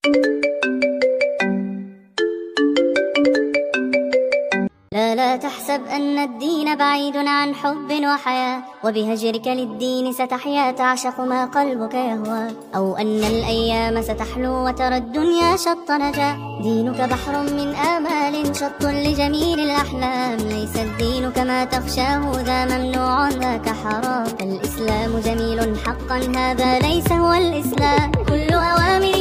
لا تحسب أن الدين بعيد عن حب وحياة، وبهجرك للدين ستحيا تعشق ما قلبك يهوى، أو أن الأيام ستحلو وترى الدنيا شط نجاة. دينك بحر من آمال شط لجميل الأحلام، ليس الدين كما تخشاه ذا ممنوع ذاك حرام. الإسلام جميل حقا هذا ليس هو الإسلام، كل أوامر